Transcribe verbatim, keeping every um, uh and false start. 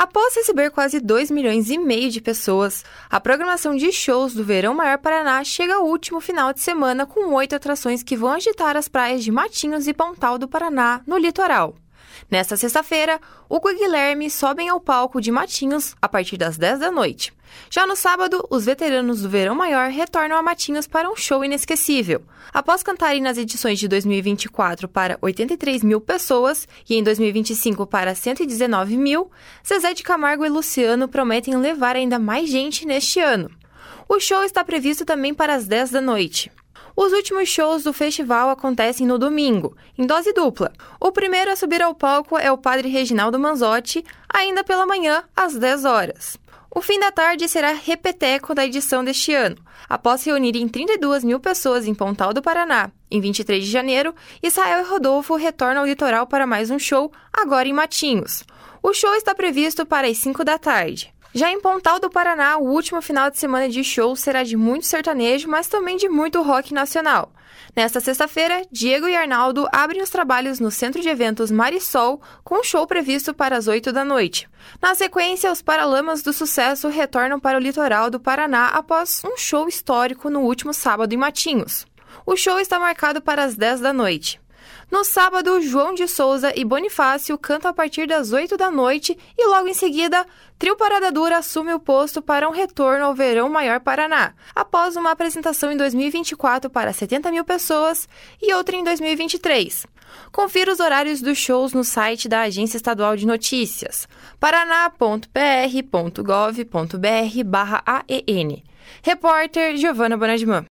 Após receber quase dois milhões e meio de pessoas, a programação de shows do Verão Maior Paraná chega ao último final de semana com oito atrações que vão agitar as praias de Matinhos e Pontal do Paraná, no litoral. Nesta sexta-feira, Hugo e Guilherme sobem ao palco de Matinhos a partir das dez da noite. Já no sábado, os veteranos do Verão Maior retornam a Matinhos para um show inesquecível. Após cantarem nas edições de dois mil e vinte e quatro para oitenta e três mil pessoas e em dois mil e vinte e cinco para cento e dezenove mil, Zezé de Camargo e Luciano prometem levar ainda mais gente neste ano. O show está previsto também para as dez da noite. Os últimos shows do festival acontecem no domingo, em dose dupla. O primeiro a subir ao palco é o padre Reginaldo Manzotti, ainda pela manhã, às dez horas. O fim da tarde será repeteco da edição deste ano. Após reunirem trinta e duas mil pessoas em Pontal do Paraná, em vinte e três de janeiro, Israel e Rodolfo retornam ao litoral para mais um show, agora em Matinhos. O show está previsto para as cinco da tarde. Já em Pontal do Paraná, o último final de semana de show será de muito sertanejo, mas também de muito rock nacional. Nesta sexta-feira, Diego e Arnaldo abrem os trabalhos no Centro de Eventos Marisol, com um show previsto para as oito da noite. Na sequência, os Paralamas do Sucesso retornam para o litoral do Paraná após um show histórico no último sábado em Matinhos. O show está marcado para as dez da noite. No sábado, João de Souza e Bonifácio cantam a partir das oito da noite e logo em seguida, Trio Parada Dura assume o posto para um retorno ao Verão Maior Paraná, após uma apresentação em dois mil e vinte e quatro para setenta mil pessoas e outra em dois mil e vinte e três. Confira os horários dos shows no site da Agência Estadual de Notícias, paraná ponto p r ponto gov ponto b r barra a e n. Repórter Giovana Bonadimã.